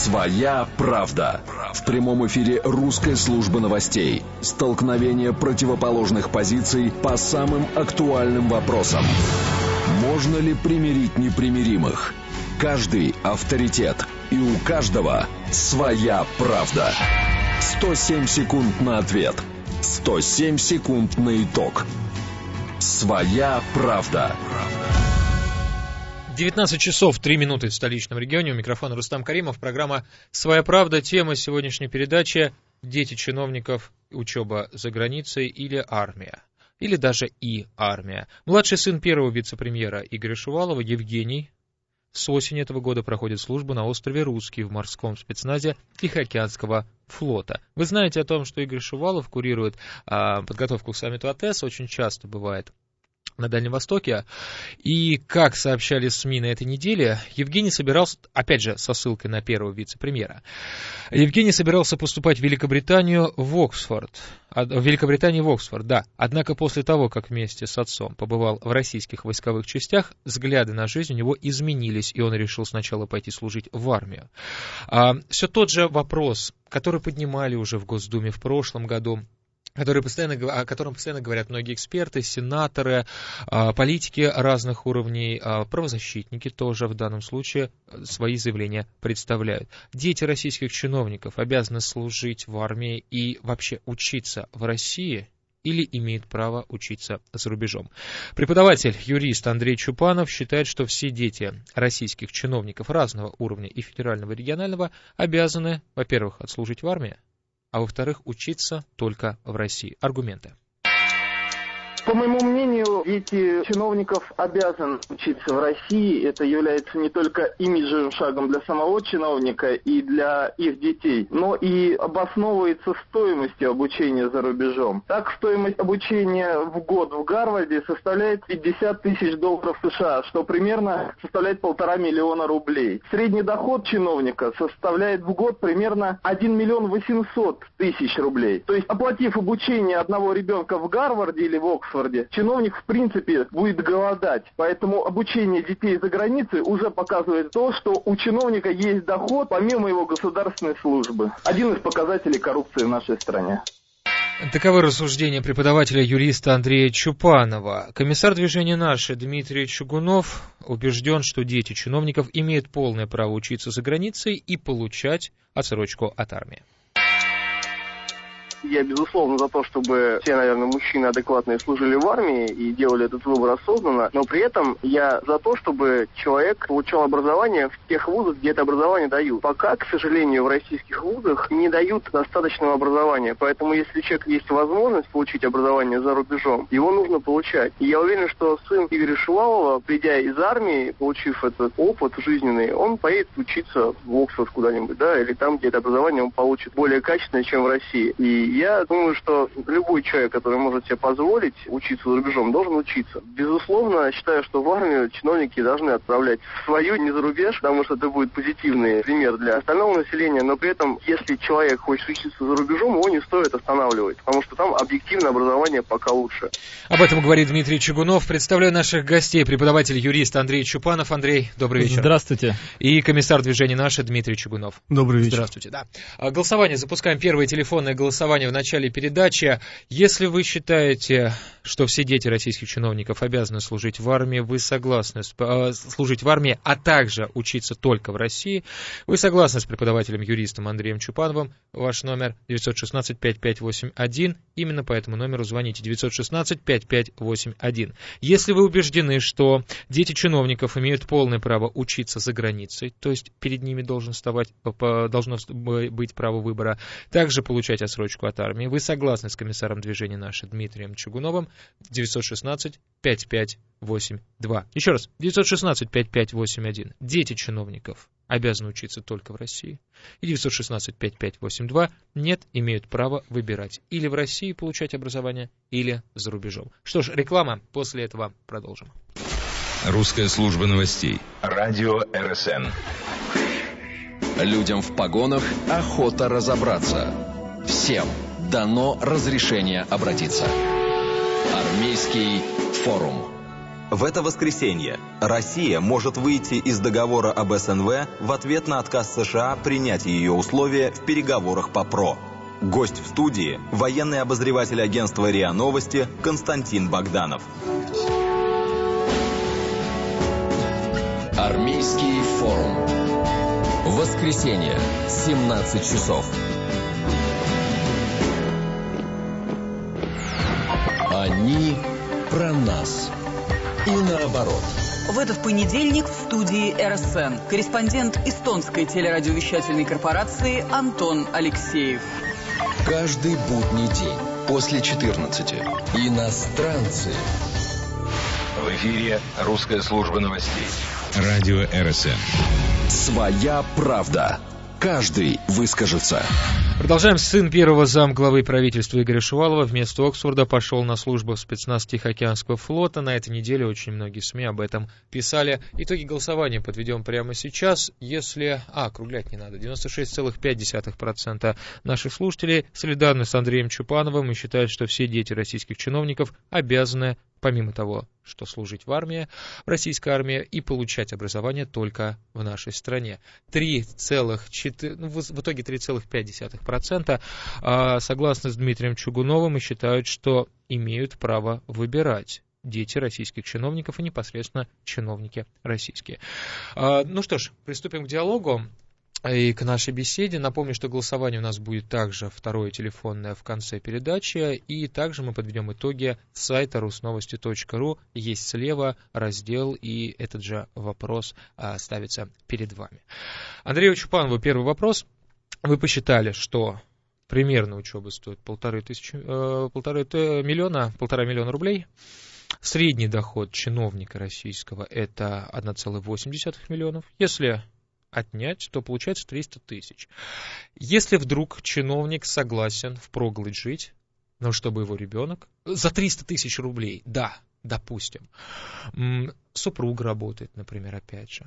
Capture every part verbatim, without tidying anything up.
Своя правда. В прямом эфире русской службы новостей. Столкновение противоположных позиций по самым актуальным вопросам. Можно ли примирить непримиримых? Каждый авторитет. И у каждого своя правда. сто семь секунд на ответ. сто семь секунд на итог. Своя правда. девятнадцать часов три минуты в столичном регионе. У микрофона Рустам Каримов. Программа «Своя правда». Тема сегодняшней передачи – дети чиновников, учеба за границей или армия. Или даже и армия. Младший сын первого вице-премьера Игоря Шувалова, Евгений, с осени этого года проходит службу на острове Русский в морском спецназе Тихоокеанского флота. Вы знаете о том, что Игорь Шувалов курирует а, подготовку к саммиту АТЭС, очень часто бывает на Дальнем Востоке. И, как сообщали СМИ на этой неделе, Евгений собирался, опять же, со ссылкой на первого вице-премьера, Евгений собирался поступать в Великобританию в Оксфорд. В Великобритании в Оксфорд, да. Однако после того, как вместе с отцом побывал в российских войсковых частях, взгляды на жизнь у него изменились, и он решил сначала пойти служить в армию. А, все тот же вопрос, который поднимали уже в Госдуме в прошлом году, Который постоянно, о котором постоянно говорят многие эксперты, сенаторы, политики разных уровней, правозащитники тоже в данном случае свои заявления представляют. Дети российских чиновников обязаны служить в армии и вообще учиться в России или имеют право учиться за рубежом. Преподаватель, юрист Андрей Чупанов считает, что все дети российских чиновников разного уровня и федерального, и регионального обязаны, во-первых, отслужить в армии, а во-вторых, учиться только в России. Аргументы. По моему мнению, дети чиновников обязаны учиться в России. Это является не только имиджевым шагом для самого чиновника и для их детей, но и обосновывается стоимостью обучения за рубежом. Так, стоимость обучения в год в Гарварде составляет пятьдесят тысяч долларов США, что примерно составляет полтора миллиона рублей. Средний доход чиновника составляет в год примерно один миллион восемьсот тысяч рублей. То есть, оплатив обучение одного ребенка в Гарварде или в Оксфорде, чиновник, в принципе, будет голодать. Поэтому обучение детей за границей уже показывает то, что у чиновника есть доход помимо его государственной службы. Один из показателей коррупции в нашей стране. Таковы рассуждения преподавателя юриста Андрея Чупанова. Комиссар движения «Наше» Дмитрий Чугунов убежден, что дети чиновников имеют полное право учиться за границей и получать отсрочку от армии. Я, безусловно, за то, чтобы все, наверное, мужчины адекватные служили в армии и делали этот выбор осознанно, но при этом я за то, чтобы человек получал образование в тех вузах, где это образование дают. Пока, к сожалению, в российских вузах не дают достаточного образования, поэтому если у человека есть возможность получить образование за рубежом, его нужно получать. И я уверен, что сын Игоря Шувалова, придя из армии, получив этот опыт жизненный, он поедет учиться в Оксфорд куда-нибудь, да, или там, где это образование он получит более качественное, чем в России. И я думаю, что любой человек, который может себе позволить учиться за рубежом, должен учиться. Безусловно, считаю, что в армию чиновники должны отправлять свою, не за рубеж, потому что это будет позитивный пример для остального населения, но при этом, если человек хочет учиться за рубежом, его не стоит останавливать, потому что там объективное образование пока лучше. Об этом говорит Дмитрий Чугунов. Представляю наших гостей. Преподаватель юрист Андрей Чупанов. Андрей, добрый вечер. Здравствуйте. И комиссар движения «Наше» Дмитрий Чугунов. Добрый вечер. Здравствуйте, да. Голосование. Запускаем первое телефонное голосование в начале передачи. Если вы считаете, что все дети российских чиновников обязаны служить в армии, вы согласны с, э, служить в армии, а также учиться только в России, вы согласны с преподавателем-юристом Андреем Чупановым, ваш номер девятьсот шестнадцать пятьдесят пять восемьдесят один. Именно по этому номеру звоните девятьсот шестнадцать пятьдесят пять восемьдесят один. Если вы убеждены, что дети чиновников имеют полное право учиться за границей, то есть перед ними должен вставать, должно быть право выбора, также получать отсрочку от армии, вы согласны с комиссаром движения «Наше» Дмитрием Чугуновым, девятьсот шестнадцать пятьдесят пять восемьдесят два. Еще раз, девятьсот шестнадцать пятьдесят пять восемьдесят один. Дети чиновников обязаны учиться только в России. И девятьсот шестнадцать пятьдесят пять восемьдесят два нет, имеют право выбирать или в России получать образование, или за рубежом. Что ж, реклама, после этого продолжим. Русская служба новостей. Радио эр эс эн. Людям в погонах охота разобраться. Всем дано разрешение обратиться. Армейский форум. В это воскресенье Россия может выйти из договора об эс эн вэ в ответ на отказ США принять ее условия в переговорах по ПРО. Гость в студии – военный обозреватель агентства РИА Новости Константин Богданов. Армейский форум. Воскресенье, семнадцать часов. Они про нас. И наоборот. В этот понедельник в студии эр эс эн корреспондент эстонской телерадиовещательной корпорации Антон Алексеев. Каждый будний день после четырнадцати. Иностранцы. В эфире русская служба новостей. Радио эр эс эн. Своя правда. Каждый выскажется. Продолжаем. Сын первого замглавы правительства Игоря Шувалова вместо Оксфорда пошел на службу в спецназ Тихоокеанского флота. На этой неделе очень многие СМИ об этом писали. Итоги голосования подведем прямо сейчас. Если... А, округлять не надо. девяносто шесть целых пять десятых процента наших слушателей солидарны с Андреем Чупановым и считают, что все дети российских чиновников обязаны, помимо того, что служить в армии, в российской армии, и получать образование только в нашей стране. три целых четыре... Ну, в итоге три целых пять десятых процента а, согласны с Дмитрием Чугуновым и считают, что имеют право выбирать дети российских чиновников и непосредственно чиновники российские. А, ну что ж, приступим к диалогу и к нашей беседе. Напомню, что голосование у нас будет также второе телефонное в конце передачи, и также мы подведем итоги с сайта русновости точка ру. Есть слева раздел, и этот же вопрос а, ставится перед вами. Андрею Чупанову первый вопрос. Вы посчитали, что примерно учеба стоит полторы тысячи, э, полторы миллиона, полтора миллиона рублей. Средний доход чиновника российского это одна целая восемь десятых миллионов. Если отнять, то получается триста тысяч. Если вдруг чиновник согласен впроголодь жить, но чтобы его ребенок за триста тысяч рублей, да, допустим, супруг работает, например, опять же,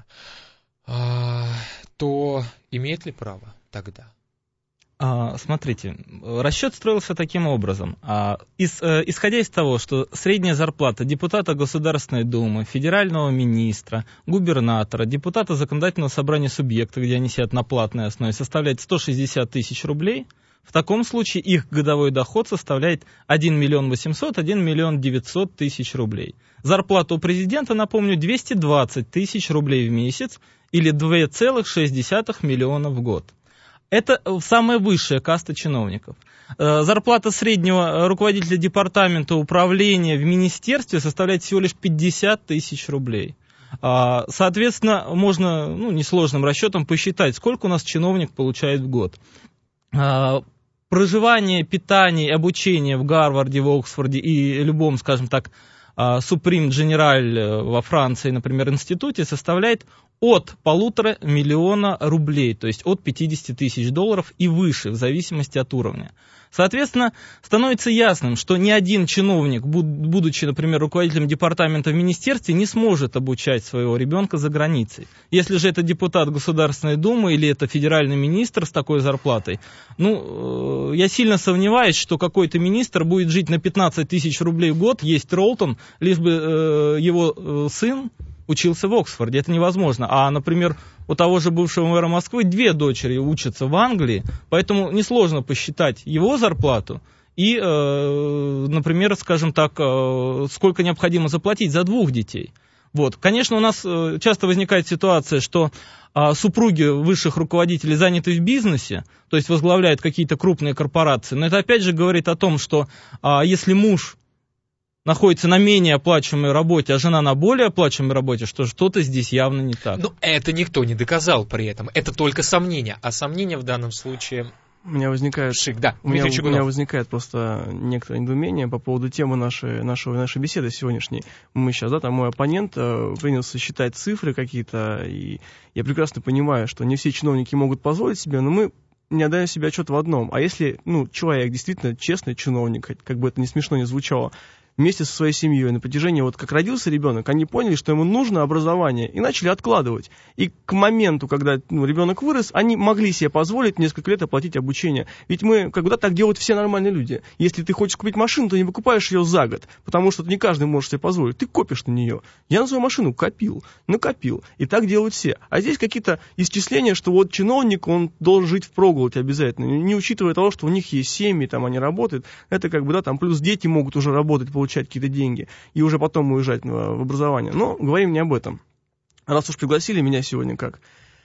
то имеет ли право тогда? Смотрите, расчет строился таким образом. Исходя из того, что средняя зарплата депутата Государственной Думы, федерального министра, губернатора, депутата законодательного собрания субъекта, где они сидят на платной основе, составляет сто шестьдесят тысяч рублей, в таком случае их годовой доход составляет один миллион восемьсот, один миллион девятьсот тысяч рублей. Зарплата у президента, напомню, двести двадцать тысяч рублей в месяц или два целых шесть десятых миллиона в год. Это самая высшая каста чиновников. Зарплата среднего руководителя департамента управления в министерстве составляет всего лишь пятьдесят тысяч рублей. Соответственно, можно ну, несложным расчетом посчитать, сколько у нас чиновник получает в год. Проживание, питание, обучение в Гарварде, в Оксфорде и любом, скажем так, Supreme General во Франции, например, институте составляет от полутора миллиона рублей, то есть от пятьдесят тысяч долларов и выше, в зависимости от уровня. Соответственно, становится ясным, что ни один чиновник, будучи, например, руководителем департамента в министерстве, не сможет обучать своего ребенка за границей. Если же это депутат Государственной Думы или это федеральный министр с такой зарплатой, ну, я сильно сомневаюсь, что какой-то министр будет жить на пятнадцать тысяч рублей в год, есть Ролтон, лишь бы э, его э, сын учился в Оксфорде. Это невозможно. А, например, у того же бывшего мэра Москвы две дочери учатся в Англии, поэтому несложно посчитать его зарплату и, э, например, скажем так, э, сколько необходимо заплатить за двух детей. Вот. Конечно, у нас э, часто возникает ситуация, что э, супруги высших руководителей заняты в бизнесе, то есть возглавляют какие-то крупные корпорации, но это опять же говорит о том, что э, если муж находится на менее оплачиваемой работе, а жена на более оплачиваемой работе, что что-то здесь явно не так. Но это никто не доказал при этом. Это только сомнения. А сомнения в данном случае... У меня возникает, Шик, да. у меня, у меня возникает просто некоторое недоумение по поводу темы нашей, нашей, нашей беседы сегодняшней. Мы сейчас, да, там мой оппонент э, принялся считать цифры какие-то, и я прекрасно понимаю, что не все чиновники могут позволить себе, но мы не отдаем себе отчет в одном. А если, ну, человек действительно честный чиновник, как бы это ни смешно ни звучало, вместе со своей семьей на протяжении, вот как родился ребенок, они поняли, что ему нужно образование, и начали откладывать. И к моменту, когда ну, ребенок вырос, они могли себе позволить несколько лет оплатить обучение. Ведь мы, когда так делают все нормальные люди. Если ты хочешь купить машину, ты не покупаешь ее за год, потому что не каждый может себе позволить. Ты копишь на нее. Я на свою машину копил, накопил. И так делают все. А здесь какие-то исчисления, что вот чиновник, он должен жить впроголодь обязательно, не учитывая того, что у них есть семьи, там они работают. Это как бы, да, там плюс дети могут уже работать, получать какие-то деньги и уже потом уезжать в образование. Но говорим не об этом. Раз уж пригласили меня сегодня как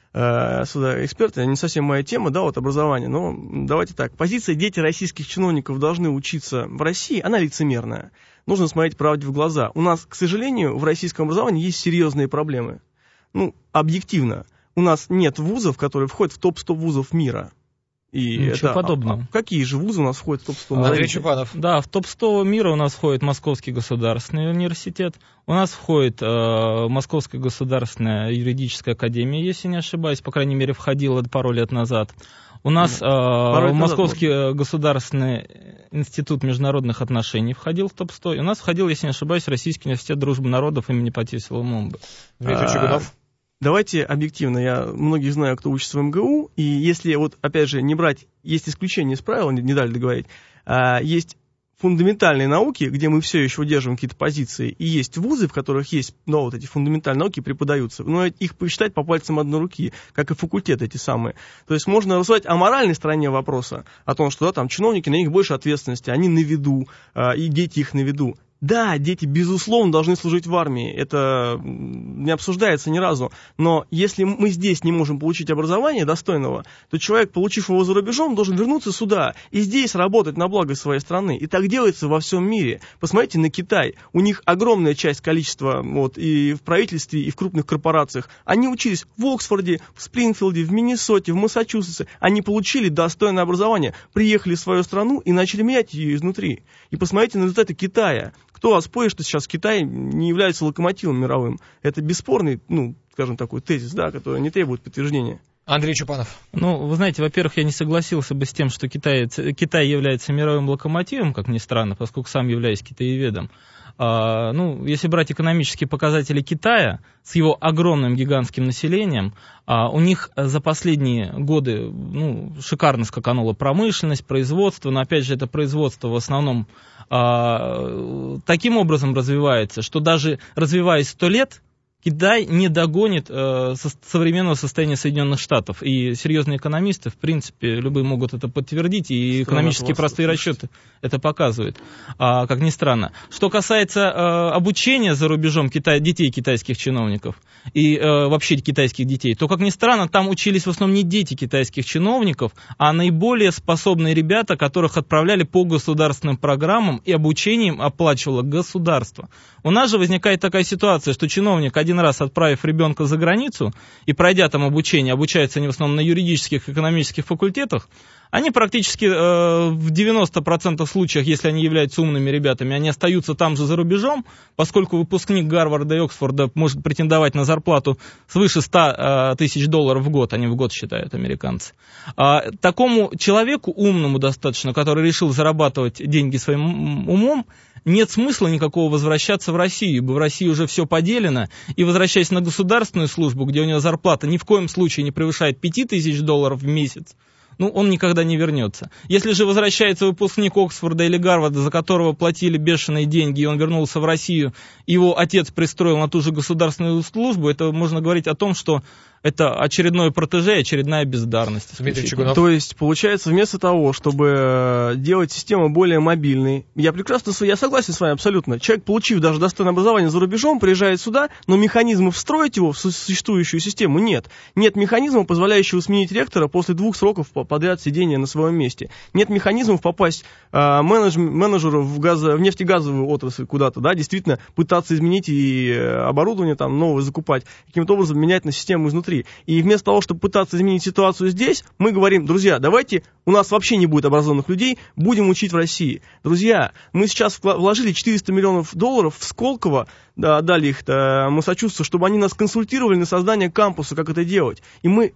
э, сюда эксперта, не совсем моя тема, да, вот образование, но давайте так. Позиция «дети российских чиновников должны учиться в России», она лицемерная. Нужно смотреть правде в глаза. У нас, к сожалению, в российском образовании есть серьезные проблемы. Ну, объективно. У нас нет вузов, которые входят в топ сто вузов мира. И Ничего это, подобного. А, какие же вузы у нас входят в топ сто? Андрей Чупанов. Да, в топ сто мира у нас входит Московский государственный университет, у нас входит э, Московская государственная юридическая академия, если не ошибаюсь, по крайней мере, входила пару лет назад. У нас э, Московский назад, государственный институт международных отношений входил в топ сто, и у нас входил, если не ошибаюсь, Российский университет дружбы народов имени Патисила Мумбы. Дмитрий Чугунов. Давайте объективно, я многих знаю, кто учится в МГУ, и если вот, опять же, не брать, есть исключения из правил, не, не дали договорить, а, есть фундаментальные науки, где мы все еще удерживаем какие-то позиции, и есть вузы, в которых есть, ну, вот эти фундаментальные науки преподаются, но их посчитать по пальцам одной руки, как и факультеты эти самые. То есть можно рассуждать о моральной стороне вопроса, о том, что да, там чиновники, на них больше ответственности, они на виду, а, и дети их на виду. Да, дети, безусловно, должны служить в армии, это не обсуждается ни разу, но если мы здесь не можем получить образование достойного, то человек, получив его за рубежом, должен вернуться сюда и здесь работать на благо своей страны. И так делается во всем мире. Посмотрите на Китай, у них огромная часть количества вот, и в правительстве, и в крупных корпорациях. Они учились в Оксфорде, в Спрингфилде, в Миннесоте, в Массачусетсе, они получили достойное образование, приехали в свою страну и начали менять ее изнутри. И посмотрите на результаты Китая. Кто оспорит, что сейчас Китай не является локомотивом мировым? Это бесспорный, ну, скажем, такой тезис, да, который не требует подтверждения. Андрей Чупанов. Ну, вы знаете, во-первых, я не согласился бы с тем, что Китай, Китай является мировым локомотивом, как ни странно, поскольку сам являюсь китаеведом. А, ну, если брать экономические показатели Китая с его огромным гигантским населением, а, у них за последние годы ну, шикарно скаканула промышленность, производство, но опять же это производство в основном а, таким образом развивается, что даже развиваясь сто лет, Китай не догонит э, со современного состояния Соединенных Штатов. И серьезные экономисты, в принципе, любые могут это подтвердить, и экономические простые расчеты это показывают, а, как ни странно. Что касается э, обучения за рубежом Китай, детей китайских чиновников и э, вообще китайских детей, то, как ни странно, там учились в основном не дети китайских чиновников, а наиболее способные ребята, которых отправляли по государственным программам, и обучением оплачивало государство. У нас же возникает такая ситуация, что чиновник, один раз отправив ребенка за границу и пройдя там обучение, обучаются они в основном на юридических и экономических факультетах, они практически э, в девяноста процентах случаев, если они являются умными ребятами, они остаются там же за рубежом, поскольку выпускник Гарварда и Оксфорда может претендовать на зарплату свыше ста тысяч долларов в год, они в год считают, американцы. А, такому человеку, умному достаточно, который решил зарабатывать деньги своим умом, нет смысла никакого возвращаться в Россию, ибо в России уже все поделено, и возвращаясь на государственную службу, где у него зарплата ни в коем случае не превышает пяти тысяч долларов в месяц, ну, он никогда не вернется. Если же возвращается выпускник Оксфорда или Гарварда, за которого платили бешеные деньги, и он вернулся в Россию, его отец пристроил на ту же государственную службу, это можно говорить о том, что это очередное протеже, очередная бездарность. То есть, получается, вместо того, чтобы делать систему более мобильной, я прекрасно, я согласен с вами абсолютно, человек, получив даже достойное образование за рубежом, приезжает сюда, но механизмов встроить его в существующую систему нет. Нет механизма, позволяющего сменить ректора после двух сроков подряд сидения на своем месте. Нет механизмов попасть э, менедж, менеджеру в, газо, в нефтегазовую отрасль куда-то, да, действительно пытаться изменить и оборудование там новое закупать, каким-то образом менять на систему изнутри. И вместо того, чтобы пытаться изменить ситуацию здесь, мы говорим, друзья, давайте, у нас вообще не будет образованных людей, будем учить в России. Друзья, мы сейчас вложили четыреста миллионов долларов в Сколково, да, дали их Массачусетсу, чтобы они нас консультировали на создание кампуса, как это делать. И мы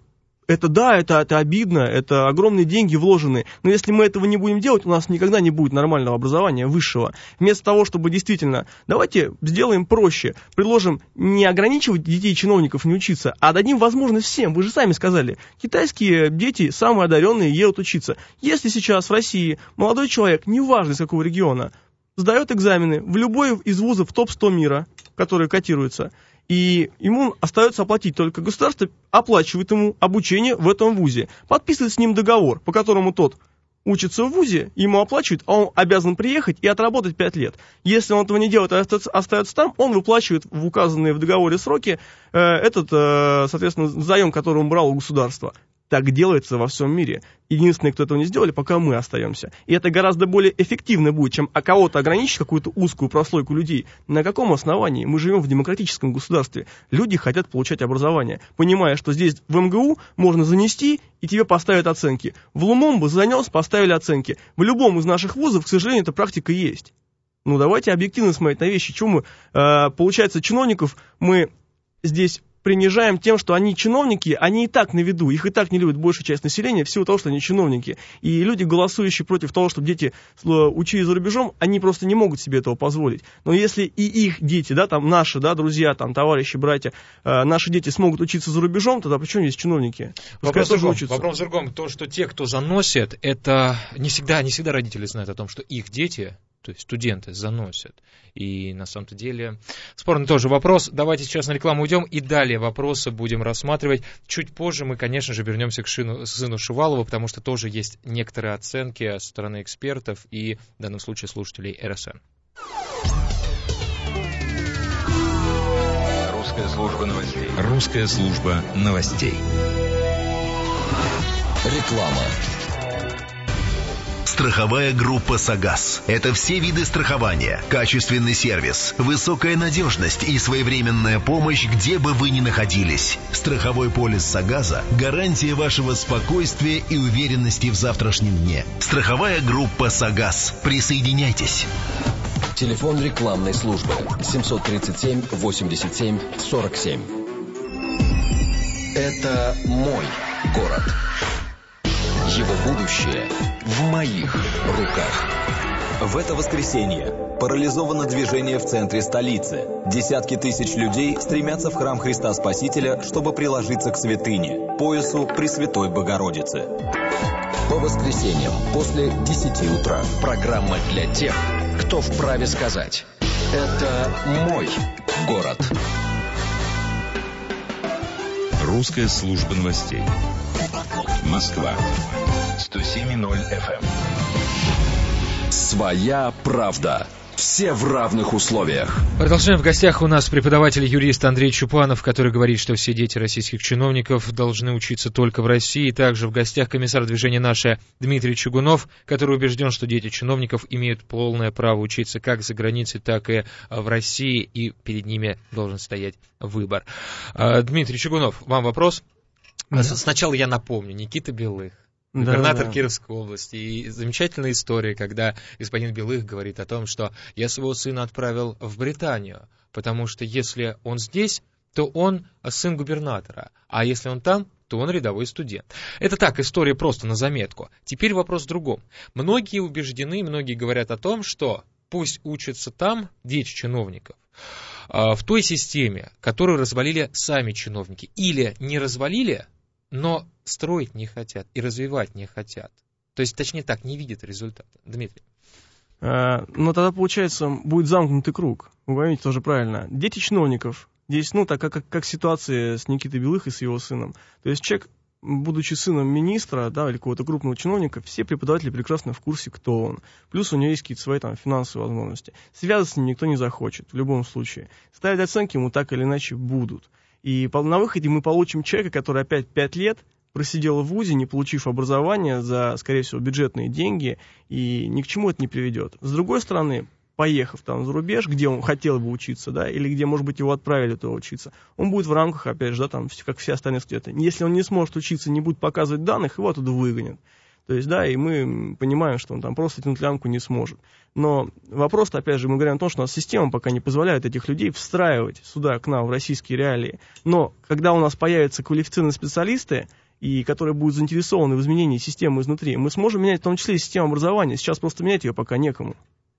это да, это, это обидно, это огромные деньги вложены, но если мы этого не будем делать, у нас никогда не будет нормального образования высшего. Вместо того, чтобы действительно, давайте сделаем проще, предложим не ограничивать детей чиновников не учиться, а дадим возможность всем. Вы же сами сказали, китайские дети, самые одаренные, едут учиться. Если сейчас в России молодой человек, неважно из какого региона, сдает экзамены в любой из вузов топ сто мира, которые котируются, и ему остается оплатить, только государство оплачивает ему обучение в этом вузе, подписывает с ним договор, по которому тот учится в вузе, ему оплачивают, а он обязан приехать и отработать пять лет. Если он этого не делает, а остается там, он выплачивает в указанные в договоре сроки э, этот, э, соответственно, заем, который он брал у государства. Так делается во всем мире. Единственное, кто этого не сделали, пока мы остаемся. И это гораздо более эффективно будет, чем а кого-то ограничить, какую-то узкую прослойку людей. На каком основании? Мы живем в демократическом государстве. Люди хотят получать образование, понимая, что здесь в эм гэ у можно занести, и тебе поставят оценки. В Лумумбу занес, поставили оценки. В любом из наших вузов, к сожалению, эта практика есть. Ну, давайте объективно смотреть на вещи. Чего мы, э, получается, чиновников мы здесь принижаем тем, что они чиновники, они и так на виду, их и так не любит большая часть населения в силу того, что они чиновники. И люди, голосующие против того, чтобы дети учились за рубежом, они просто не могут себе этого позволить. Но если и их дети, да, там наши, да, друзья, там, товарищи, братья, э, наши дети смогут учиться за рубежом, тогда почему есть чиновники? Вопрос в другом. Вопрос в другом. То, что те, кто заносит, это не всегда, не всегда родители знают о том, что их дети, то есть студенты, заносят. И на самом-то деле спорный тоже вопрос. Давайте сейчас на рекламу уйдем и далее вопросы будем рассматривать. Чуть позже мы, конечно же, вернемся к шину, сыну Шувалова, потому что тоже есть некоторые оценки со стороны экспертов и в данном случае слушателей эр эс эн. Русская служба новостей. Русская служба новостей. Реклама. Страховая группа «Сагаз». Это все виды страхования, качественный сервис, высокая надежность и своевременная помощь, где бы вы ни находились. Страховой полис «Сагаза» – гарантия вашего спокойствия и уверенности в завтрашнем дне. Страховая группа «Сагаз». Присоединяйтесь. Телефон рекламной службы семьсот тридцать семь восемьдесят семь сорок семь. Это мой город. Его будущее в моих руках. В это воскресенье парализовано движение в центре столицы. Десятки тысяч людей стремятся в храм Христа Спасителя, чтобы приложиться к святыне, поясу Пресвятой Богородицы. По воскресеньям после десяти утра. Программа для тех, кто вправе сказать: это мой город. Русская служба новостей. Москва. сто семь и ноль эф эм. Своя правда. Все в равных условиях. Продолжаем. В гостях у нас преподаватель-юрист Андрей Чупанов, который говорит, что все дети российских чиновников должны учиться только в России. Также в гостях комиссар движения «Наше» Дмитрий Чугунов, который убежден, что дети чиновников имеют полное право учиться как за границей, так и в России, и перед ними должен стоять выбор. Дмитрий Чугунов, вам вопрос. Да. Сначала я напомню. Никита Белых, губернатор да, да. Кировской области. И замечательная история, когда господин Белых говорит о том, что я своего сына отправил в Британию, потому что если он здесь, то он сын губернатора, а если он там, то он рядовой студент. Это так, история просто на заметку. Теперь вопрос в другом. Многие убеждены, многие говорят о том, что пусть учатся там дети чиновников в той системе, которую развалили сами чиновники. Или не развалили, но строить не хотят и развивать не хотят. То есть, точнее так, не видят результата. Дмитрий. А, ну, тогда, получается, будет замкнутый круг. Вы поймите тоже правильно. Дети чиновников. Здесь, ну, так как, как, как ситуация с Никитой Белых и с его сыном. То есть, человек, будучи сыном министра, да, или какого-то крупного чиновника, все преподаватели прекрасно в курсе, кто он. Плюс у него есть какие-то свои там финансовые возможности. Связываться с ним никто не захочет, в любом случае. Ставить оценки ему так или иначе будут. И на выходе мы получим человека, который опять пять лет просидел в вузе, не получив образование за, скорее всего, бюджетные деньги, и ни к чему это не приведет. С другой стороны, поехав там за рубеж, где он хотел бы учиться, да, или где, может быть, его отправили туда учиться, он будет в рамках, опять же, да, там, как все остальные студенты. Если он не сможет учиться, не будет показывать данных, его оттуда выгонят. То есть, да, и мы понимаем, что он там просто тянуть лямку не сможет. Но вопрос-то, опять же, мы говорим о том, что у нас система пока не позволяет этих людей встраивать сюда, к нам, в российские реалии. Но когда у нас появятся квалифицированные специалисты, и которые будут заинтересованы в изменении системы изнутри, мы сможем менять в том числе и систему образования. Сейчас просто менять ее пока некому.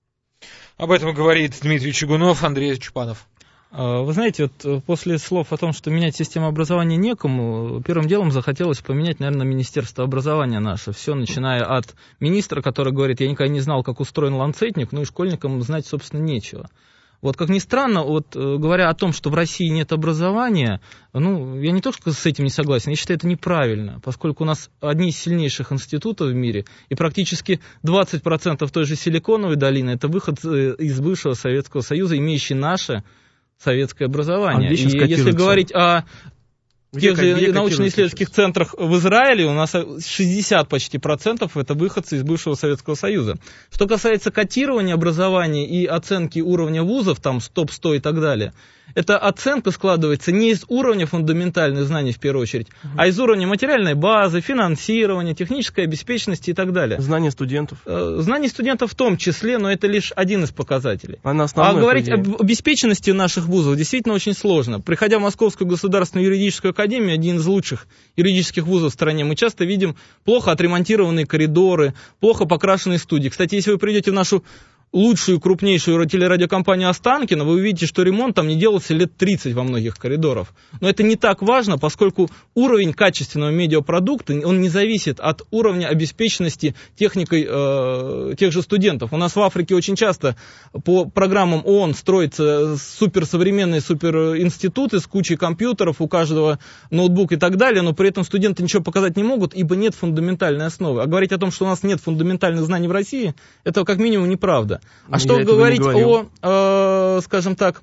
Об этом говорит Дмитрий Чугунов, Андрей Чупанов. Вы знаете, вот после слов о том, что менять систему образования некому, первым делом захотелось поменять, наверное, Министерство образования наше. Все, начиная от министра, который говорит, я никогда не знал, как устроен ланцетник, ну и школьникам знать, собственно, нечего. Вот как ни странно, вот говоря о том, что в России нет образования, ну, я не только с этим не согласен, я считаю, это неправильно, поскольку у нас одни из сильнейших институтов в мире, и практически двадцать процентов той же Силиконовой долины – это выход из бывшего Советского Союза, имеющий наше советское образование. А и если говорить о Где, тех же где научно-исследовательских центрах в Израиле, у нас шестьдесят почти процентов это выходцы из бывшего Советского Союза. Что касается котирования образования и оценки уровня вузов, там топ сто и так далее, эта оценка складывается не из уровня фундаментальных знаний в первую очередь, угу. а из уровня материальной базы, финансирования, технической обеспеченности и так далее. Знания студентов. Знания студентов в том числе, но это лишь один из показателей. А, а говорить об обеспеченности наших вузов действительно очень сложно. Приходя в Московскую государственную юридическую академию, один из лучших юридических вузов в стране, мы часто видим плохо отремонтированные коридоры, плохо покрашенные студии. Кстати, если вы придете в нашу лучшую, крупнейшую телерадиокомпанию Останкино, вы увидите, что ремонт там не делался лет тридцать во многих коридорах. Но это не так важно, поскольку уровень качественного медиапродукта, он не зависит от уровня обеспеченности техникой э, тех же студентов. У нас в Африке очень часто по программам ООН строятся суперсовременные суперинституты с кучей компьютеров, у каждого ноутбук и так далее, но при этом студенты ничего показать не могут, ибо нет фундаментальной основы. А говорить о том, что у нас нет фундаментальных знаний в России, это как минимум неправда. А Я что говорить о, э, скажем так,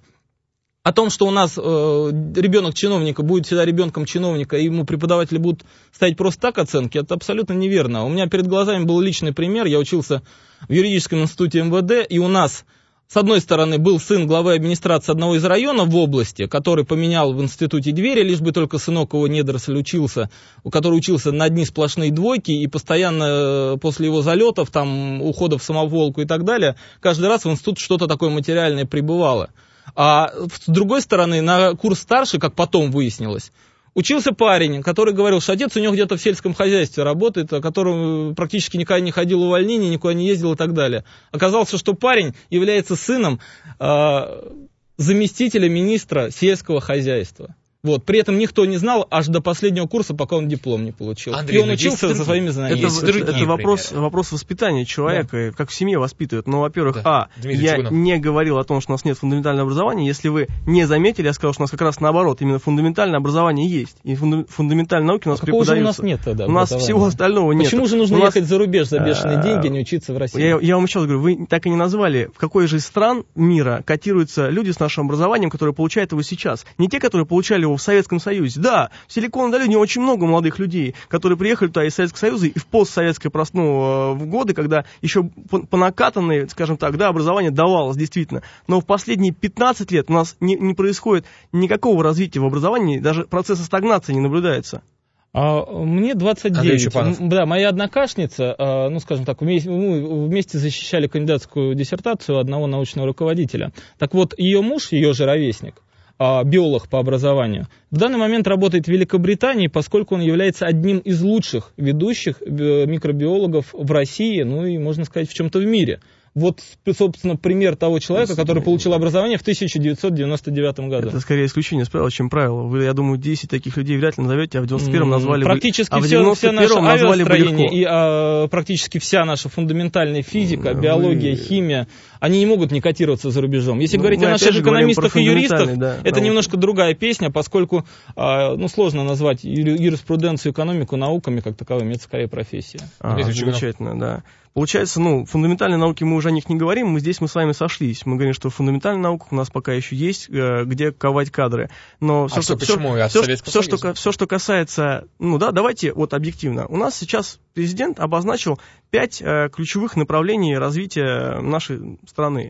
о том, что у нас э, ребенок чиновника будет всегда ребенком чиновника, и ему преподаватели будут ставить просто так оценки, это абсолютно неверно. У меня перед глазами был личный пример. Я учился в юридическом институте эм вэ дэ, и у нас, с одной стороны, был сын главы администрации одного из районов в области, который поменял в институте двери, лишь бы только сынок его недоросль учился, который учился на одни сплошные двойки, и постоянно после его залетов, там, уходов в самоволку и так далее, каждый раз в институт что-то такое материальное прибывало. А с другой стороны, на курс старше, как потом выяснилось, учился парень, который говорил, что отец у него где-то в сельском хозяйстве работает, о котором практически никогда не ходил в увольнение, никуда не ездил и так далее. Оказалось, что парень является сыном э, заместителя министра сельского хозяйства. Вот. При этом никто не знал аж до последнего курса, пока он диплом не получил. Андрей, и он учился за своими знаниями. Это, это, это вопрос, вопрос воспитания человека, да. Как в семье воспитывают. Ну, во-первых, да. а, Дмитрий я Чугунов. не говорил о том, что у нас нет фундаментального образования. Если вы не заметили, я сказал, что у нас как раз наоборот, именно фундаментальное образование есть. И фунда- фундаментальные науки у нас а преподаются. У нас нет тогда у нас всего остального нет. Почему же нужно у ехать нас... за рубеж за бешеные деньги, а не учиться в России? Я, я вам еще раз говорю, вы так и не назвали, в какой же из стран мира котируются люди с нашим образованием, которые получают его сейчас. Не те, которые получали его в Советском Союзе. Да, в Силиконовой долине очень много молодых людей, которые приехали туда из Советского Союза и в постсоветское ну, в годы, когда еще по, по накатанной, скажем так, да, образование давалось действительно. Но в последние пятнадцать лет у нас не, не происходит никакого развития в образовании, даже процесса стагнации не наблюдается. А, мне двадцать девять. Да, моя однокашница, ну, скажем так, вместе, мы вместе защищали кандидатскую диссертацию одного научного руководителя. Так вот, ее муж, ее же ровесник, биолог по образованию, в данный момент работает в Великобритании, поскольку он является одним из лучших ведущих микробиологов в России, ну и, можно сказать, в чем-то в мире. Вот, собственно, пример того человека, который получил образование в тысяча девятьсот девяносто девятом году. Это скорее исключение из правил, чем правило. Вы, я думаю, десять таких людей вряд ли назовете, а в девяносто первом назвали практически бы, а в все, вся наша авиастроение бы и а, практически вся наша фундаментальная физика, биология, Вы... химия, они не могут не котироваться за рубежом. Если ну, говорить о наших экономистах и юристах, да, это да, немножко другая песня, поскольку а, ну, сложно назвать юриспруденцию, экономику науками как таковыми, это скорее профессия. А, замечательно, да. Получается, ну, фундаментальные науки мы уже о них не говорим, мы здесь мы с вами сошлись. Мы говорим, что в фундаментальных науках у нас пока еще есть, где ковать кадры. Но все, а что, почему? Все, От все, Советского все, что, все, что касается... Ну да, давайте вот объективно. У нас сейчас президент обозначил пять э, ключевых направлений развития нашей страны.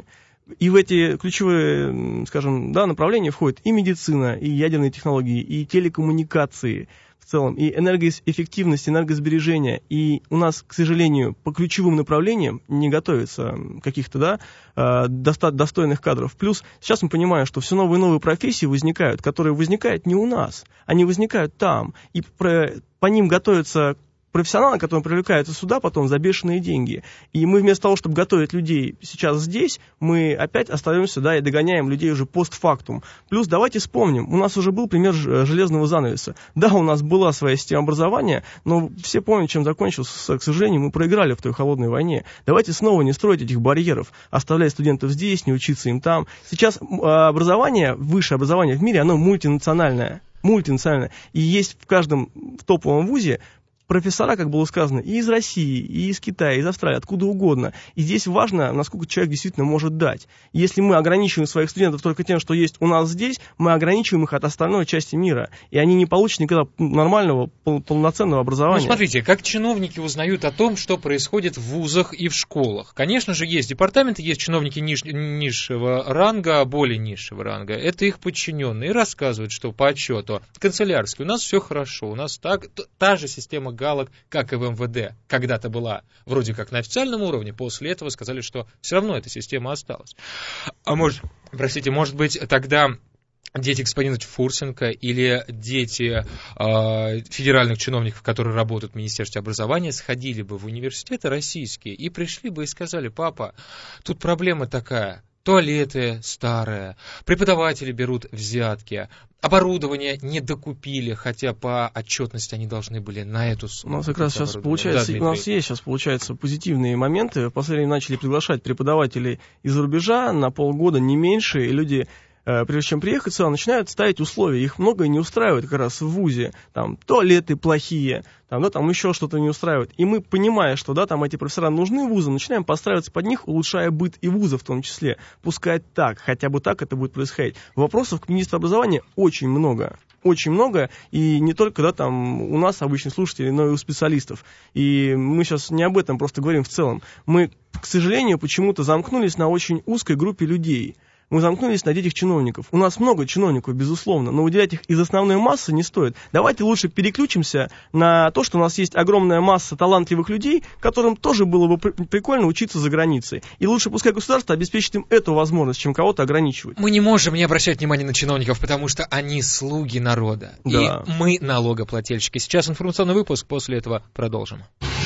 И в эти ключевые, скажем, да, направления входят и медицина, и ядерные технологии, и телекоммуникации в целом, и энергоэффективность, энергосбережение. И у нас, к сожалению, по ключевым направлениям не готовится каких-то, да, достойных кадров. Плюс сейчас мы понимаем, что все новые и новые профессии возникают, которые возникают не у нас, они возникают там. И про, по ним готовятся профессионалы, которые привлекаются сюда потом за бешеные деньги. И мы вместо того, чтобы готовить людей сейчас здесь, мы опять остаемся, да, и догоняем людей уже постфактум. Плюс давайте вспомним, у нас уже был пример железного занавеса. Да, у нас была своя система образования, но все помнят, чем закончился. К сожалению, мы проиграли в той холодной войне. Давайте снова не строить этих барьеров, оставлять студентов здесь, не учиться им там. Сейчас образование, высшее образование в мире, оно мультинациональное. Мультинациональное. И есть в каждом в топовом вузе профессора, как было сказано, и из России, и из Китая, и из Австралии, откуда угодно. И здесь важно, насколько человек действительно может дать. Если мы ограничиваем своих студентов только тем, что есть у нас здесь, мы ограничиваем их от остальной части мира. И они не получат никогда нормального, полноценного образования. Ну, смотрите, как чиновники узнают о том, что происходит в вузах и в школах. Конечно же, есть департаменты, есть чиновники ниж, низшего ранга, более низшего ранга. Это их подчиненные. И рассказывают, что по отчету канцелярский у нас все хорошо, у нас так, та же система галок, как и в эм вэ дэ. Когда-то была вроде как на официальном уровне, после этого сказали, что все равно эта система осталась. А может, простите, может быть, тогда дети господина Фурсенко или дети э, федеральных чиновников, которые работают в Министерстве образования, сходили бы в университеты российские и пришли бы и сказали: папа, тут проблема такая. Туалеты старые, преподаватели берут взятки, оборудование не докупили, хотя по отчетности они должны были на эту сумму. У нас как раз сейчас получается, да, у нас есть сейчас, получается, позитивные моменты. В последнее время начали приглашать преподавателей из-за рубежа на полгода, не меньше, и люди, прежде чем приехать сюда, начинают ставить условия. Их многое не устраивает как раз в вузе. Там туалеты плохие, там, да, там еще что-то не устраивает. И мы, понимая, что да, там эти профессора нужны вузам, начинаем подстраиваться под них, улучшая быт и вуза в том числе. Пускай так, хотя бы так это будет происходить. Вопросов к министру образования очень много. Очень много, и не только, да, там у нас, обычных слушателей, но и у специалистов. И мы сейчас не об этом просто говорим в целом. Мы, к сожалению, почему-то замкнулись на очень узкой группе людей. Мы замкнулись на детях чиновников. У нас много чиновников, безусловно, но выделять их из основной массы не стоит. Давайте лучше переключимся на то, что у нас есть огромная масса талантливых людей, которым тоже было бы прикольно учиться за границей. И лучше пускай государство обеспечит им эту возможность, чем кого-то ограничивать. Мы не можем не обращать внимания на чиновников, потому что они слуги народа. Да. И мы налогоплательщики. Сейчас информационный выпуск, после этого продолжим.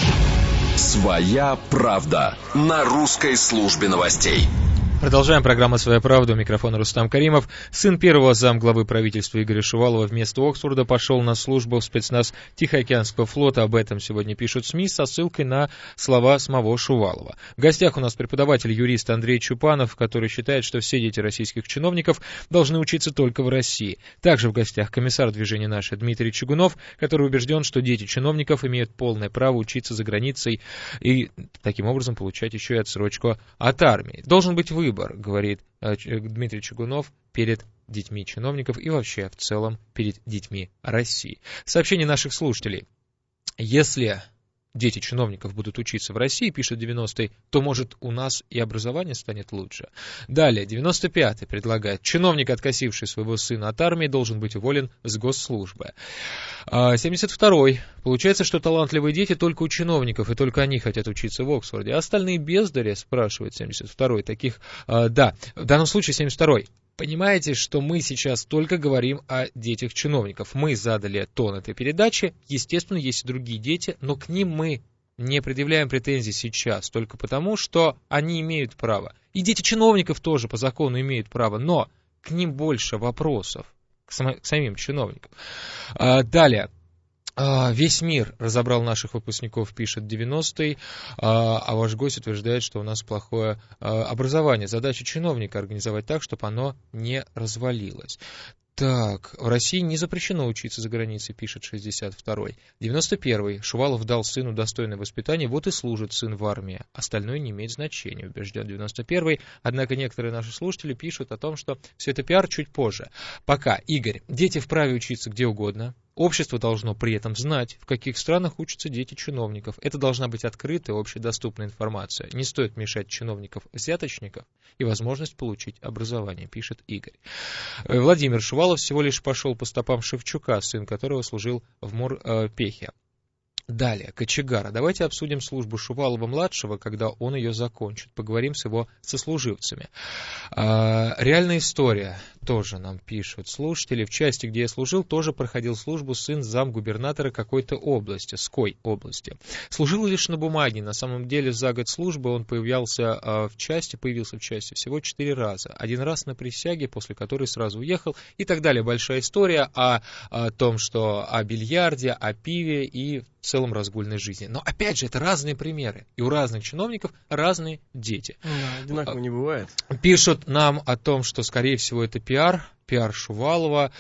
Своя правда на русской службе новостей. Продолжаем программу «Своя правда». У микрофона Рустам Каримов. Сын первого замглавы правительства Игоря Шувалова вместо Оксфорда пошел на службу в спецназ Тихоокеанского флота. Об этом сегодня пишут СМИ со ссылкой на слова самого Шувалова. В гостях у нас преподаватель-юрист Андрей Чупанов, который считает, что все дети российских чиновников должны учиться только в России. Также в гостях комиссар движения «Наше» Дмитрий Чугунов, который убежден, что дети чиновников имеют полное право учиться за границей и таким образом получать еще и отсрочку от армии. Должен быть выбор. Выбор, говорит Дмитрий Чугунов, перед детьми чиновников и вообще в целом перед детьми России. Сообщение наших слушателей. Если дети чиновников будут учиться в России, пишет девяностый, то, может, у нас и образование станет лучше. Далее, девяносто пятый предлагает: чиновник, откосивший своего сына от армии, должен быть уволен с госслужбы. семьдесят второй. Получается, что талантливые дети только у чиновников, и только они хотят учиться в Оксфорде. А остальные бездари, спрашивает семьдесят второй. Таких, да, в данном случае семьдесят второй. Понимаете, что мы сейчас только говорим о детях чиновников. Мы задали тон этой передачи. Естественно, есть и другие дети, но к ним мы не предъявляем претензий сейчас, только потому, что они имеют право. И дети чиновников тоже по закону имеют право, но к ним больше вопросов, к, сам, к самим чиновникам. А, далее. Весь мир разобрал наших выпускников, пишет девяностый, а ваш гость утверждает, что у нас плохое образование. Задача чиновника организовать так, чтобы оно не развалилось. Так, в России не запрещено учиться за границей, пишет шестьдесят второй. девяносто первый. Шувалов дал сыну достойное воспитание, вот и служит сын в армии. Остальное не имеет значения, убежден девяносто первый. Однако некоторые наши слушатели пишут о том, что все это пиар чуть позже. Пока, Игорь, дети вправе учиться где угодно. Общество должно при этом знать, в каких странах учатся дети чиновников. Это должна быть открытая, общедоступная информация. Не стоит мешать чиновников-взяточников и возможность получить образование, пишет Игорь. Владимир Шувалов всего лишь пошел по стопам Шевчука, сын которого служил в морпехе. Далее, кочегара. Давайте обсудим службу Шувалова-младшего, когда он ее закончит. Поговорим с его сослуживцами. А, реальная история, тоже нам пишут слушатели. В части, где я служил, тоже проходил службу сын замгубернатора какой-то области, Ской области. Служил лишь на бумаге. На самом деле за год службы он появлялся а, в части, появился в части всего четыре раза. Один раз на присяге, после которой сразу уехал, и так далее. Большая история о, о том, что о бильярде, о пиве и в целом разгульной жизни. Но опять же, это разные примеры. И у разных чиновников разные дети. Да, одинаково не бывает. Пишут нам о том, что, скорее всего, это пиар, пиар Шувалова.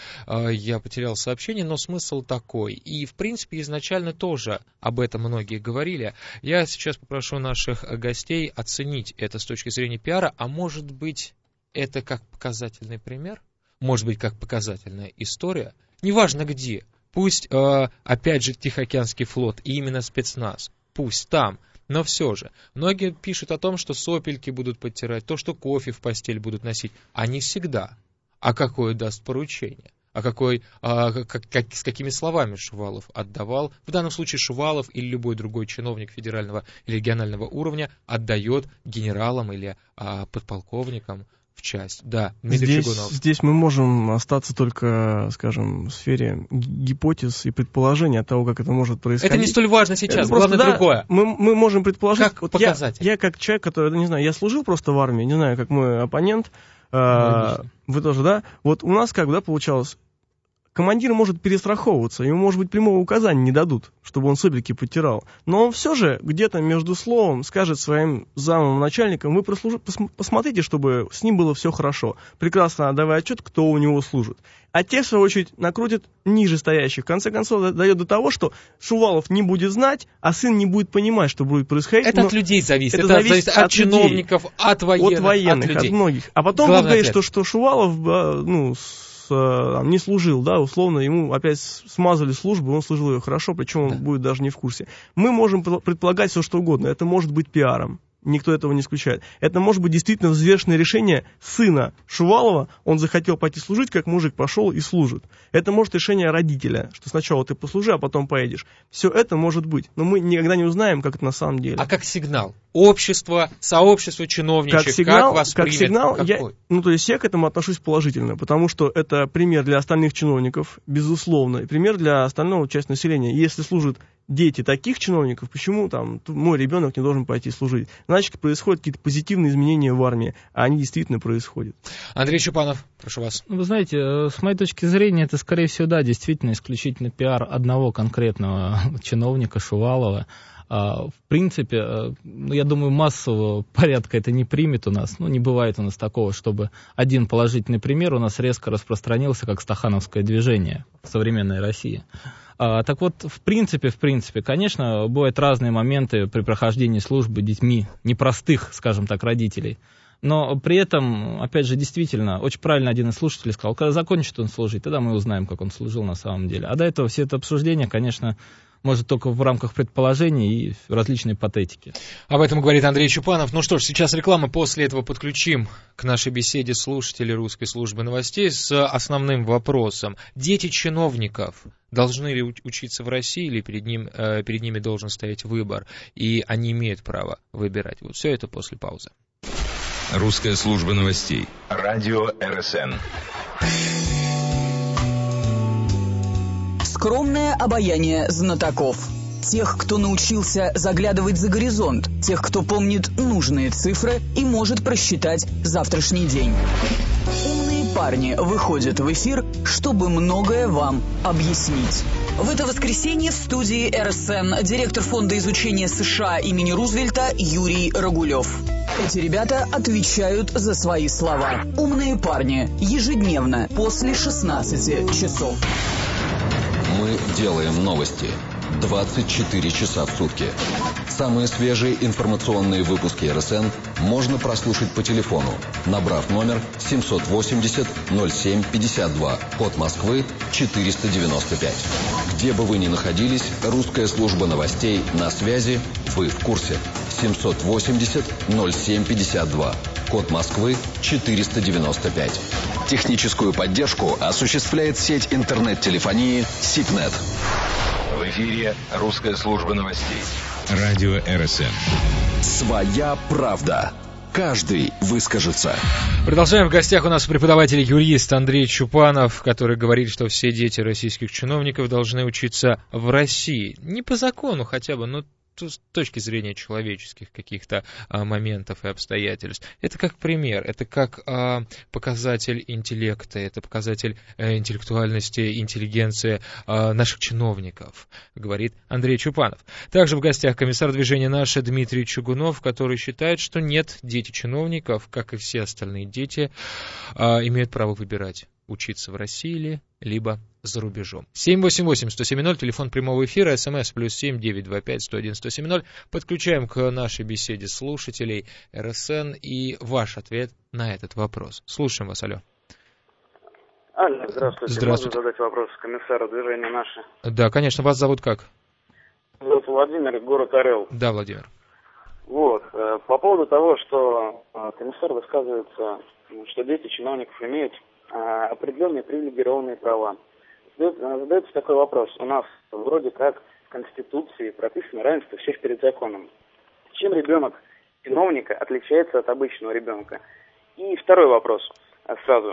Я потерял сообщение, но смысл такой. И, в принципе, изначально тоже об этом многие говорили. Я сейчас попрошу наших гостей оценить это с точки зрения пиара, а может быть, это как показательный пример? Может быть, как показательная история? Неважно где. Пусть, э, опять же, Тихоокеанский флот и именно спецназ, пусть там, но все же. Многие пишут о том, что сопельки будут подтирать, то, что кофе в постель будут носить. А не всегда. А какое даст поручение? А какой, а, как, как, с какими словами Шувалов отдавал? В данном случае Шувалов или любой другой чиновник федерального или регионального уровня отдает генералам или а, подполковникам в часть. Да, Дмитрий здесь, Чугунов. Здесь мы можем остаться только, скажем, в сфере гипотез и предположений от того, как это может происходить. Это не столь важно сейчас, это главное да, другое. Мы, мы можем предположить... Как вот показатель? Я, я как человек, который, не знаю, я служил просто в армии, не знаю, как мой оппонент, э, вы тоже, да? Вот у нас как бы, да, получалось... Командир может перестраховываться, ему, может быть, прямого указания не дадут, чтобы он сопельки подтирал. Но он все же где-то между словом скажет своим замам, начальникам: вы прослуж... посмотрите, чтобы с ним было все хорошо. Прекрасно отдавая отчет, кто у него служит. А те, в свою очередь, накрутят ниже стоящих. В конце концов, дойдет до того, что Шувалов не будет знать, а сын не будет понимать, что будет происходить. Это от людей зависит. Это, это зависит, зависит от, от чиновников, людей, от военных, от, военных, от людей. От многих. А потом Главный будут говорить, ответ. что, что Шувалов, ну, не служил, да, условно, ему опять смазали службу, он служил ее хорошо, причем он да. будет даже не в курсе. Мы можем предполагать все, что угодно. Это может быть пиаром. Никто этого не исключает. Это может быть действительно взвешенное решение сына Шувалова. Он захотел пойти служить, как мужик пошел и служит. Это может решение родителя, что сначала ты послужи, а потом поедешь. Все это может быть, но мы никогда не узнаем, как это на самом деле. А как сигнал? Общество, сообщество чиновничьих, как, сигнал, как вас как примет? Сигнал, Какой? я, ну, то есть я к этому отношусь положительно, потому что это пример для остальных чиновников, безусловно, и пример для остального части населения. Если служат дети таких чиновников, почему там мой ребенок не должен пойти служить? Значит, происходят какие-то позитивные изменения в армии, а они действительно происходят. Андрей Чупанов, прошу вас. Вы знаете, с моей точки зрения, это, скорее всего, да, действительно исключительно пиар одного конкретного чиновника, Шувалова. В принципе, я думаю, массового порядка это не примет у нас. Ну, не бывает у нас такого, чтобы один положительный пример у нас резко распространился, как стахановское движение в современной России. А, так вот, в принципе, в принципе, конечно, бывают разные моменты при прохождении службы детьми непростых, скажем так, родителей. Но при этом, опять же, действительно, очень правильно один из слушателей сказал: когда закончит он служить, тогда мы узнаем, как он служил на самом деле. А до этого все это обсуждение, конечно, может только в рамках предположений и различной патетики. Об этом говорит Андрей Чупанов. Ну что ж, сейчас реклама, после этого подключим к нашей беседе слушателей русской службы новостей с основным вопросом. Дети чиновников должны ли учиться в России, или перед, ним, э, перед ними должен стоять выбор, и они имеют право выбирать. Вот все это после паузы. Русская служба новостей. Радио эр эс эн. Скромное обаяние знатоков. Тех, кто научился заглядывать за горизонт. Тех, кто помнит нужные цифры и может просчитать завтрашний день. Умные парни выходят в эфир, чтобы многое вам объяснить. В это воскресенье в студии эр эс эн директор фонда изучения США имени Рузвельта Юрий Рагулев. Эти ребята отвечают за свои слова. Умные парни. Ежедневно после шестнадцати часов. Мы делаем новости двадцать четыре часа в сутки. Самые свежие информационные выпуски эр эс эн можно прослушать по телефону, набрав номер семьсот восемьдесят ноль семь пятьдесят два, код Москвы четыреста девяносто пять. Где бы вы ни находились, русская служба новостей на связи, вы в курсе. семьсот восемьдесят ноль семь пятьдесят два, код Москвы четыреста девяносто пять. Техническую поддержку осуществляет сеть интернет-телефонии Ситнет. В эфире русская служба новостей. Радио эр эс эн. Своя правда. Каждый выскажется. Продолжаем. В гостях у нас преподаватель-юрист Андрей Чупанов, который говорит, что все дети российских чиновников должны учиться в России. Не по закону хотя бы, но с точки зрения человеческих каких-то а, моментов и обстоятельств. Это как пример, это как а, показатель интеллекта, это показатель а, интеллектуальности, интеллигенции а, наших чиновников, говорит Андрей Чупанов. Также в гостях комиссар движения «Наше» Дмитрий Чугунов, который считает, что нет, дети чиновников, как и все остальные дети, а, имеют право выбирать, учиться в России либо за рубежом. семь восемь восемь сто семь ноль, телефон прямого эфира, смс плюс семь девять два пять сто один сто семь ноль. Подключаем к нашей беседе слушателей эр эс эн и ваш ответ на этот вопрос. Слушаем вас, алло. Алло, здравствуйте. Здравствуйте. Можно задать вопрос комиссару движения «Наше»? Да, конечно. Вас зовут как? Зовут Владимир, город Орел. Да, Владимир. Вот. По поводу того, что комиссар высказывается, что дети чиновников имеют определенные привилегированные права. Задается такой вопрос. У нас вроде как в Конституции прописано равенство всех перед законом. Чем ребенок чиновника отличается от обычного ребенка? И второй вопрос сразу.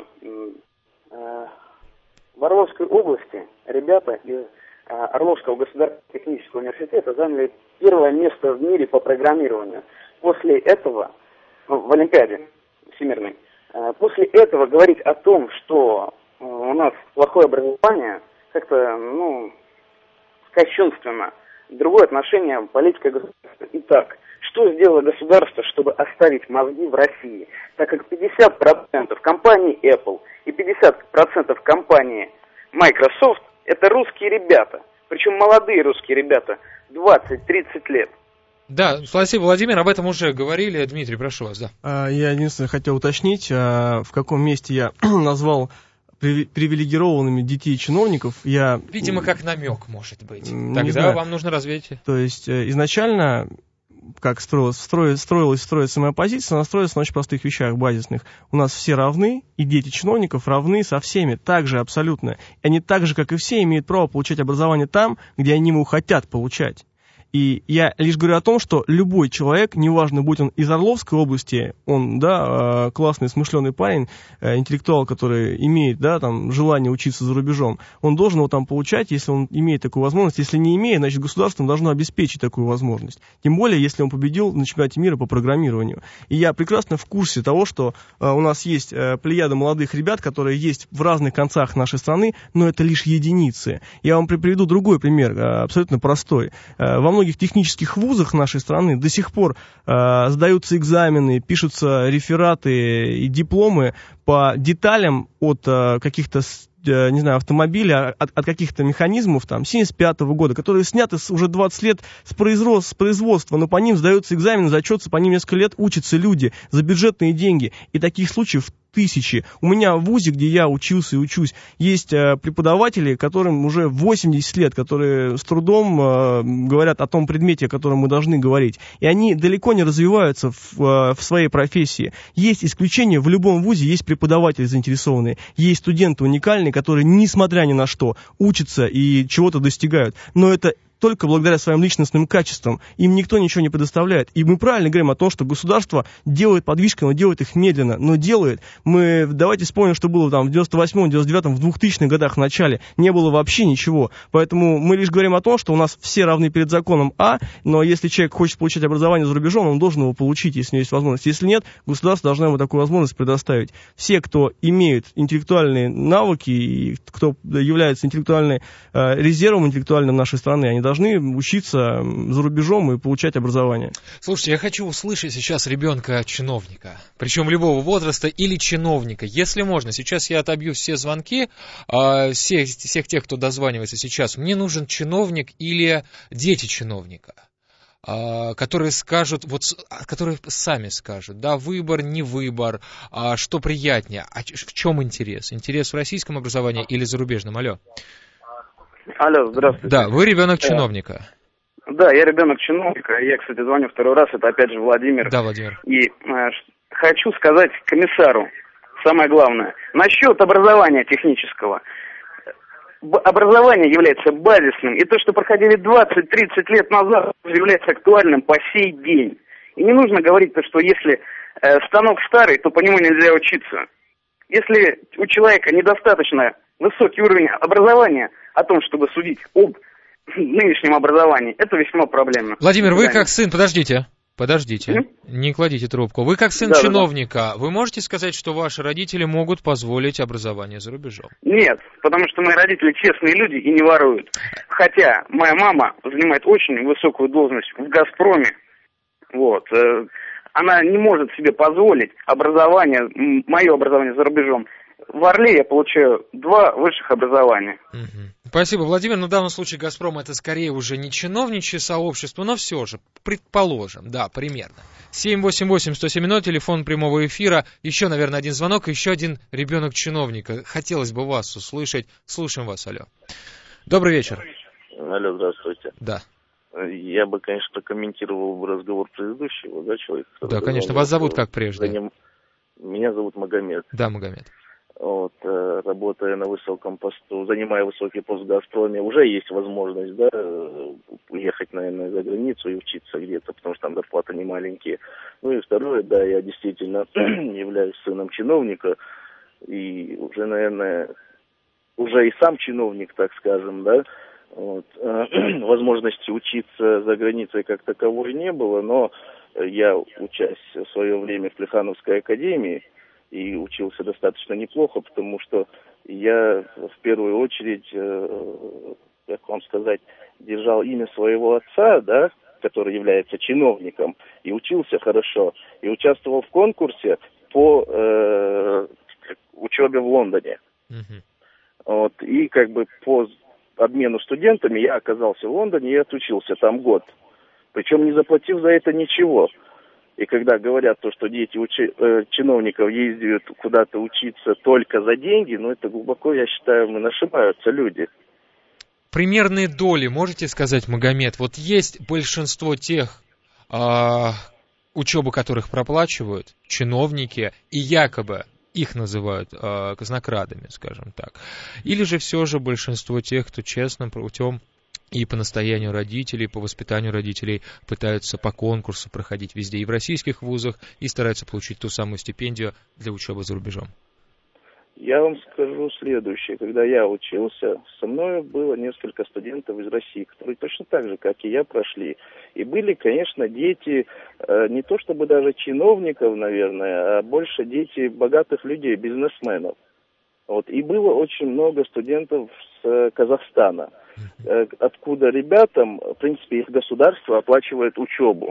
В Орловской области ребята из Орловского государственного технического университета заняли первое место в мире по программированию. После этого, ну, в Олимпиаде всемирной, после этого говорить о том, что у нас плохое образование, как-то, ну, кощунственно. Другое отношение политика государства. Итак, что сделало государство, чтобы оставить мозги в России? Так как пятьдесят процентов компании Apple и пятьдесят процентов компании Microsoft это русские ребята. Причем молодые русские ребята, двадцать-тридцать лет. Да, спасибо, Владимир, об этом уже говорили. Дмитрий, прошу вас, да. Я единственное хотел уточнить, в каком месте я назвал привилегированными детей чиновников. Я... Видимо, как намек, может быть. Не Тогда знаю. вам нужно развить. То есть изначально, как строилась, строилась, строилась, строится моя позиция, она строится на очень простых вещах базисных. У нас все равны, и дети чиновников равны со всеми, так же абсолютно. И они так же, как и все, имеют право получать образование там, где они его хотят получать. И я лишь говорю о том, что любой человек, неважно, будь он из Орловской области, он, да, классный, смышленый парень, интеллектуал, который имеет, да, там, желание учиться за рубежом, он должен его там получать, если он имеет такую возможность. Если не имеет, значит, государство должно обеспечить такую возможность. Тем более, если он победил на чемпионате мира по программированию. И я прекрасно в курсе того, что у нас есть плеяда молодых ребят, которые есть в разных концах нашей страны, но это лишь единицы. Я вам приведу другой пример, абсолютно простой. Во многих технических вузах нашей страны до сих пор э, сдаются экзамены, пишутся рефераты и дипломы по деталям от э, каких-то, э, не знаю, автомобиля, от, от каких-то механизмов там семьдесят пятого года, которые сняты с, уже двадцать лет с, производства, с производства, но по ним сдаются экзамены, зачется, по ним несколько лет учатся люди за бюджетные деньги. И таких случаев тысячи. У меня в вузе, где я учился и учусь, есть э, преподаватели, которым уже восемьдесят лет, которые с трудом э, говорят о том предмете, о котором мы должны говорить. И они далеко не развиваются в, э, в своей профессии. Есть исключения, в любом вузе есть преподаватели заинтересованные, есть студенты уникальные, которые, несмотря ни на что, учатся и чего-то достигают. Но это только благодаря своим личностным качествам. Им никто ничего не предоставляет. И мы правильно говорим о том, что государство делает подвижки, но делает их медленно, но делает. Мы, давайте вспомним, что было там в девяносто восьмом, девяносто девятом, в двухтысячных годах в начале. Не было вообще ничего. Поэтому мы лишь говорим о том, что у нас все равны перед законом, а, но если человек хочет получить образование за рубежом, он должен его получить, если есть возможность. Если нет, государство должно ему такую возможность предоставить. Все, кто имеет интеллектуальные навыки и кто является интеллектуальным э, резервом интеллектуальным нашей страны, они должны учиться за рубежом и получать образование. Слушайте, я хочу услышать сейчас ребенка-чиновника, причем любого возраста или чиновника. Если можно, сейчас я отобью все звонки, э, всех, всех тех, кто дозванивается сейчас. Мне нужен чиновник или дети чиновника. которые скажут, вот, которые сами скажут, да, выбор, не выбор, что приятнее, а в чем интерес? Интерес в российском образовании или зарубежном? Алло. Алло, здравствуйте. Да, вы ребенок чиновника. Да, я ребенок чиновника. Я, кстати, звоню второй раз. Это опять же Владимир. Да, Владимир. И э, хочу сказать комиссару самое главное. Насчет образования технического. Образование является базисным. И то, что проходили двадцать-тридцать лет назад, является актуальным по сей день. И не нужно говорить, что если э, станок старый, то по нему нельзя учиться. Если у человека недостаточно высокий уровень образования о том, чтобы судить об нынешнем образовании, это весьма проблемно. Владимир, вы как сын, подождите, подождите, mm-hmm. не кладите трубку. Вы как сын да, чиновника, да. Вы можете сказать, что ваши родители могут позволить образование за рубежом? Нет, потому что мои родители честные люди и не воруют. Хотя моя мама занимает очень высокую должность в «Газпроме». Вот. Она не может себе позволить образование, мое образование за рубежом. В Орле я получаю два высших образования. Угу. Спасибо, Владимир. Но в данном случае «Газпром» это скорее уже не чиновничье сообщество, но все же, предположим, да, примерно. семь восемь восемь сто семь ноль, телефон прямого эфира. Еще, наверное, один звонок, еще один ребенок чиновника. Хотелось бы вас услышать. Слушаем вас, алло. Добрый вечер. Алло, здравствуйте. Да. Я бы, конечно, прокомментировал разговор предыдущего, да, человека. Да, конечно. Вас зовут как прежде? Ним... Меня зовут Магомед. Да, Магомед. Вот, работая на высоком посту, занимая высокий пост в «Газпроме», уже есть возможность, да, уехать, наверное, за границу и учиться где-то, потому что там зарплаты не маленькие. Ну и второе, да, я действительно являюсь сыном чиновника, и уже, наверное, уже и сам чиновник, так скажем, да, вот, возможности учиться за границей как таковой не было, но я, учась в свое время в Плехановской академии, и учился достаточно неплохо, потому что я в первую очередь, э, как вам сказать, держал имя своего отца, да, который является чиновником, и учился хорошо, и участвовал в конкурсе по э, учебе в Лондоне. Uh-huh. Вот, и как бы по обмену студентами я оказался в Лондоне и отучился там год, причем не заплатив за это ничего. И когда говорят то, что дети учи, э, чиновников ездят куда-то учиться только за деньги, ну это глубоко, я считаю, ошибаются люди. Примерные доли, можете сказать, Магомед? Вот есть большинство тех, э, учебу которых проплачивают чиновники, и якобы их называют э, казнокрадами, скажем так. Или же все же большинство тех, кто честным путем и по настоянию родителей, по воспитанию родителей пытаются по конкурсу проходить везде и в российских вузах, и стараются получить ту самую стипендию для учебы за рубежом? Я вам скажу следующее. Когда я учился, со мной было несколько студентов из России, которые точно так же, как и я, прошли. И были, конечно, дети, э, не то чтобы даже чиновников, наверное, а больше дети богатых людей, бизнесменов. Вот. И было очень много студентов с Казахстана, откуда ребятам, в принципе, их государство оплачивает учебу.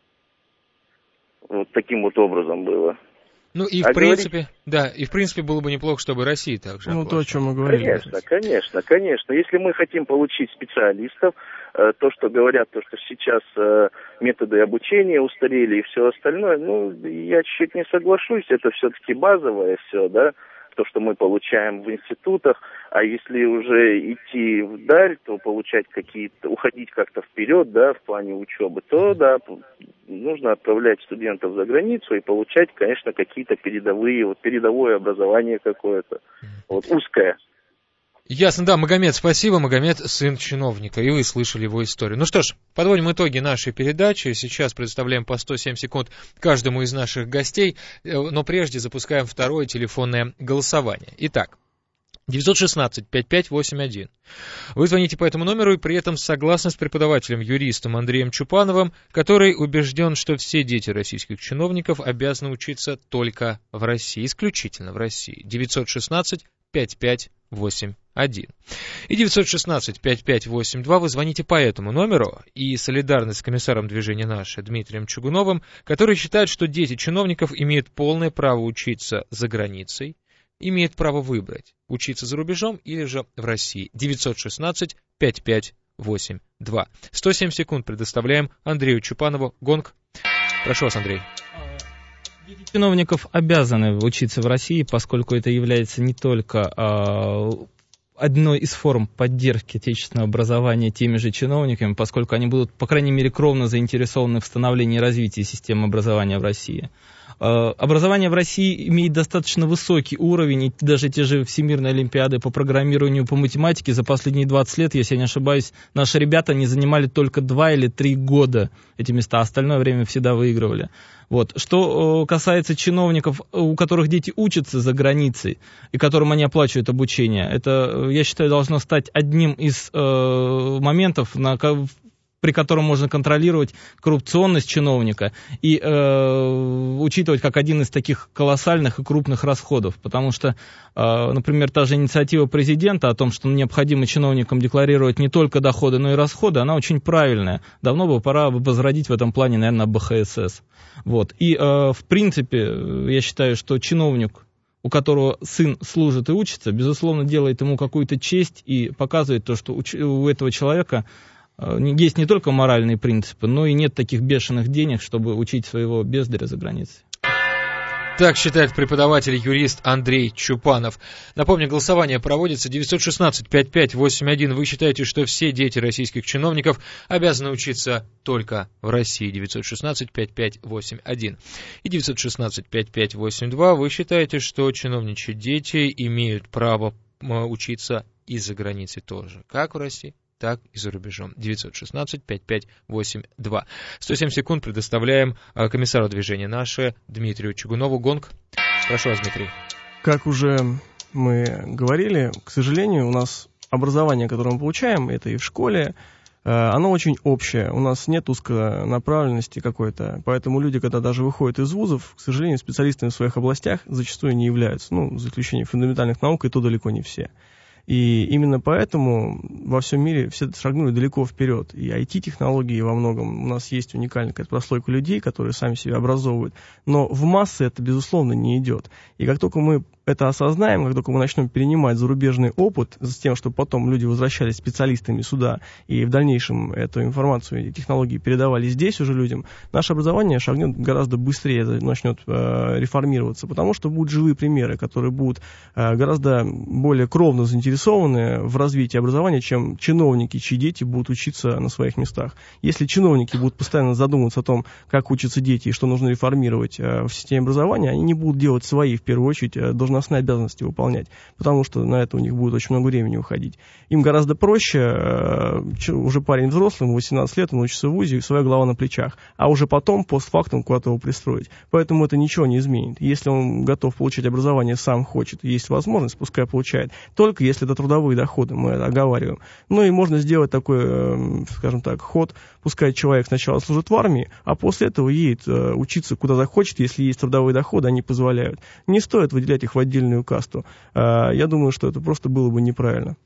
Вот таким вот образом было. Ну и в а принципе, говорить... да, и в принципе было бы неплохо, чтобы Россия также Ну то, о чем мы говорили. Конечно, конечно, конечно. Если мы хотим получить специалистов, то, что говорят, то, что сейчас методы обучения устарели и все остальное, ну, я чуть-чуть не соглашусь, это все-таки базовое все, да, то, что мы получаем в институтах, а если уже идти вдаль, то получать какие-то, уходить как-то вперед, да, в плане учебы, то, да, нужно отправлять студентов за границу и получать, конечно, какие-то передовые, вот передовое образование какое-то, вот узкое. Ясно, да, Магомед, спасибо. Магомед, сын чиновника, и вы слышали его историю. Ну что ж, подводим итоги нашей передачи. Сейчас предоставляем по сто семь секунд каждому из наших гостей, но прежде запускаем второе телефонное голосование. Итак, девятьсот шестнадцать пятьдесят пять восемьдесят один. Вы звоните по этому номеру и при этом согласны с преподавателем, юристом Андреем Чупановым, который убежден, что все дети российских чиновников обязаны учиться только в России, исключительно в России. девятьсот шестнадцать пятьдесят пять восемьдесят один. И девятьсот шестнадцать пятьдесят пять восемьдесят два вы звоните по этому номеру, и солидарность с комиссаром движения «Наше» Дмитрием Чугуновым, который считает, что дети чиновников имеют полное право учиться за границей, имеют право выбрать, учиться за рубежом или же в России. девятьсот шестнадцать пятьдесят пять восемь два. сто семь секунд предоставляем Андрею Чупанову. Гонг. Прошу вас, Андрей. Дети чиновников обязаны учиться в России, поскольку это является не только э, одной из форм поддержки отечественного образования теми же чиновниками, поскольку они будут, по крайней мере, кровно заинтересованы в становлении и развитии системы образования в России. Образование в России имеет достаточно высокий уровень, и даже те же всемирные олимпиады по программированию, по математике за последние двадцать лет, если я не ошибаюсь, наши ребята не занимали только два или три года эти места, а остальное время всегда выигрывали. Вот. Что касается чиновников, у которых дети учатся за границей, и которым они оплачивают обучение, это, я считаю, должно стать одним из э, моментов, на при котором можно контролировать коррупционность чиновника и э, учитывать как один из таких колоссальных и крупных расходов. Потому что, э, например, та же инициатива президента о том, что необходимо чиновникам декларировать не только доходы, но и расходы, она очень правильная. Давно бы пора возродить в этом плане, наверное, бэ ха эс эс. Вот. И, э, в принципе, я считаю, что чиновник, у которого сын служит и учится, безусловно, делает ему какую-то честь и показывает то, что у этого человека есть не только моральные принципы, но и нет таких бешеных денег, чтобы учить своего бездаря за границей. Так считает преподаватель-юрист Андрей Чупанов. Напомню, голосование проводится девять один шесть пять пять восемь один. Вы считаете, что все дети российских чиновников обязаны учиться только в России? девять один шесть пять пять восемь один. И девять один шесть пять пять восемь два. Вы считаете, что чиновничьи дети имеют право учиться и за границей тоже, как в России, так и за рубежом. девять один шесть пять пять восемь два. сто семь секунд предоставляем комиссару движения «Наше» Дмитрию Чугунову. Гонг. Прошу вас, Дмитрий. Как уже мы говорили, к сожалению, у нас образование, которое мы получаем, это и в школе, оно очень общее. У нас нет узконаправленности какой-то. Поэтому люди, когда даже выходят из вузов, к сожалению, специалистами в своих областях зачастую не являются. Ну, за исключением фундаментальных наук, и то далеко не все. И именно поэтому во всем мире все шагнули далеко вперед. И ай ти-технологии во многом. У нас есть уникальная какая-то прослойка людей, которые сами себя образовывают. Но в массы это, безусловно, не идет. И как только мы это осознаем, как только мы начнем перенимать зарубежный опыт, с тем, чтобы потом люди возвращались специалистами сюда, и в дальнейшем эту информацию и технологии передавали здесь уже людям, наше образование шагнет гораздо быстрее, начнет э, реформироваться, потому что будут живые примеры, которые будут э, гораздо более кровно заинтересованы в развитии образования, чем чиновники, чьи дети будут учиться на своих местах. Если чиновники будут постоянно задумываться о том, как учатся дети и что нужно реформировать э, в системе образования, они не будут делать свои, в первую очередь, э, должностные обязанности выполнять, потому что на это у них будет очень много времени уходить. Им гораздо проще, э, уже парень взрослый, ему восемнадцать лет, он учится в вузе, и своя голова на плечах, а уже потом, постфактум, куда-то его пристроить. Поэтому это ничего не изменит. Если он готов получить образование, сам хочет, есть возможность, пускай получает. Только если это трудовые доходы, мы это оговариваем. Ну и можно сделать такой, э, скажем так, ход, пускай человек сначала служит в армии, а после этого едет э, учиться куда захочет, если есть трудовые доходы, они позволяют. Не стоит выделять их в отдельную касту. Я думаю, что это просто было бы неправильно.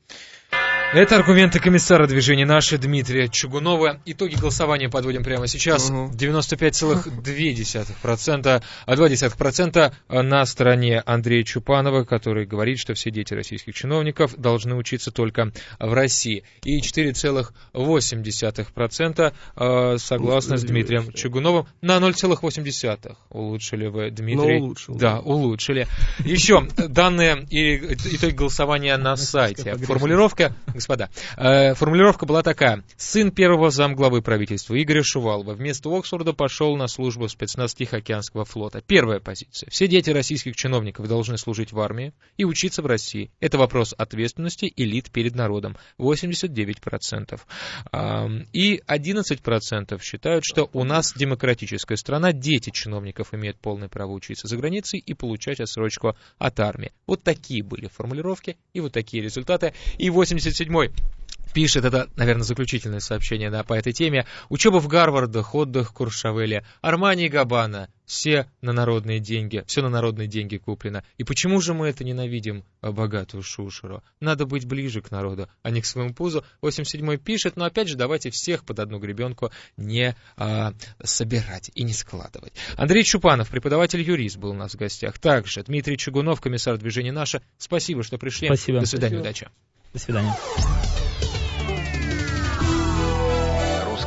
Это аргументы комиссара движения «Наше» Дмитрия Чугунова. Итоги голосования подводим прямо сейчас. Uh-huh. девяносто пять целых две десятых процента, а два десятых процента на стороне Андрея Чупанова, который говорит, что все дети российских чиновников должны учиться только в России. И четыре целых восемь десятых процента согласно с Дмитрием Чугуновым. На ноль целых восемь десятых улучшили вы, Дмитрий. Но улучшил. Да, улучшили. Еще данные и итоги голосования на сайте. Формулировка... Господа, э, формулировка была такая. Сын первого замглавы правительства Игоря Шувалова вместо Оксфорда пошел на службу в спецназ Тихоокеанского флота. Первая позиция. Все дети российских чиновников должны служить в армии и учиться в России. Это вопрос ответственности элит перед народом. восемьдесят девять процентов. Э, и одиннадцать процентов считают, что у нас демократическая страна. Дети чиновников имеют полное право учиться за границей и получать отсрочку от армии. Вот такие были формулировки и вот такие результаты. И восемьдесят седьмой пишет, это, наверное, заключительное сообщение, да, по этой теме. Учеба в Гарвардах, отдых в Куршавеле, Армани и Габбана, все на народные деньги, все на народные деньги куплено. И почему же мы это ненавидим, богатую шушеру? Надо быть ближе к народу, а не к своему пузу. восемьдесят седьмой пишет, но опять же, давайте всех под одну гребенку не а, собирать и не складывать. Андрей Чупанов, преподаватель-юрист, был у нас в гостях. Также Дмитрий Чугунов, комиссар движения «Наше». Спасибо, что пришли. Спасибо. До свидания, Спасибо. удачи. До свидания.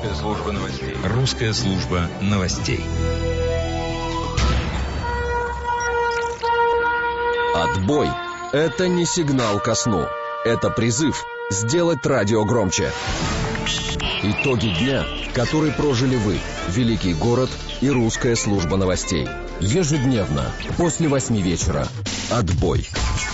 Русская служба новостей. Русская служба новостей. Отбой – это не сигнал ко сну. Это призыв сделать радио громче. Итоги дня, который прожили вы, Великий город и Русская служба новостей. Ежедневно, после восьми вечера. Отбой.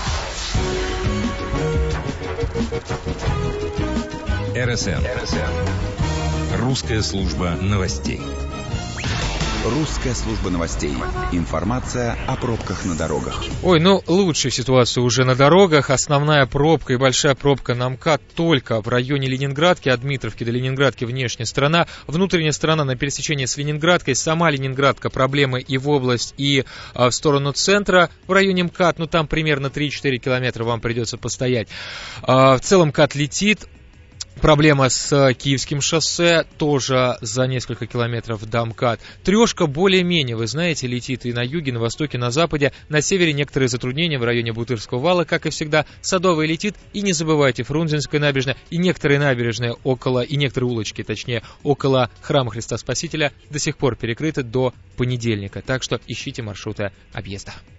эр эс эн. Русская служба новостей. Русская служба новостей. Информация о пробках на дорогах. Ой, ну лучшая ситуация уже на дорогах. Основная пробка и большая пробка на МКАД только в районе Ленинградки, от Дмитровки до Ленинградки внешняя сторона. Внутренняя сторона на пересечении с Ленинградкой. Сама Ленинградка, проблемы и в область, и а, в сторону центра. В районе МКАД, ну там примерно три-четыре километра вам придется постоять. А, в целом МКАД летит. Проблема с Киевским шоссе, тоже за несколько километров до МКАД. Трешка более-менее, вы знаете, летит и на юге, на востоке, на западе. На севере некоторые затруднения в районе Бутырского вала, как и всегда. Садовая летит, и не забывайте, Фрунзенская набережная и некоторые набережные около, и некоторые улочки, точнее, около Храма Христа Спасителя до сих пор перекрыты до понедельника. Так что ищите маршруты объезда.